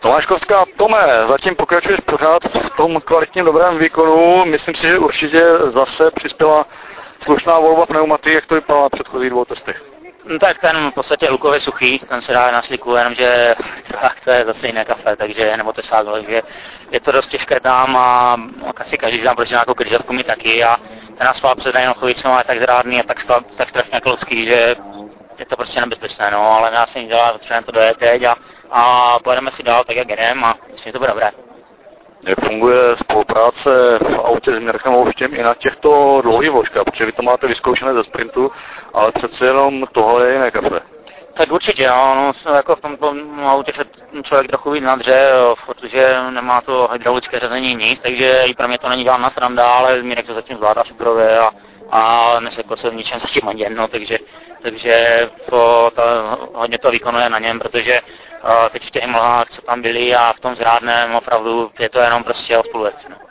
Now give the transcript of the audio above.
Tomáškovská, Tome, zatím pokračuješ pořád v tom kvalitním dobrém výkonu. Myslím si, že určitě zase přispěla slušná volba pneumatik, jak to vypadalo na předchozích 2 testech. No tak ten v podstatě lukově suchý, ten se dá na sliku, jenomže to je zase jiné kafe, takže, nebo to ságo, takže je to dost těžké tam a asi každý znám, protože nějakou krizovku mi taky a ten asfalt před Nejnochovicou je tak zrádný a tak strašně klocký, že je to prostě nebezpečné, no, ale já se nic dělá, potřebujeme to dojet teď a pojedeme si dál tak, jak jdem a myslím, že to bude dobré. Jak funguje spolupráce v autě s Mirkem Houštěm i na těchto dlouhých vložkách, protože vy to máte vyzkoušené ze sprintu, ale přece jenom tohle je jiné kafe. Tak určitě, no, jako v tomto autě se člověk trochu víc nadře, protože nemá to hydraulické řazení nic, takže i pro mě to není žádná sranda, ale Mirek to zatím zvládá superově a nesekl se v ničem zatím ani jedno, takže hodně to vykonuje na něm, protože teď v těch mlhách, co tam byly a v tom zrádném opravdu je to jenom prostě o spolujezdci. No.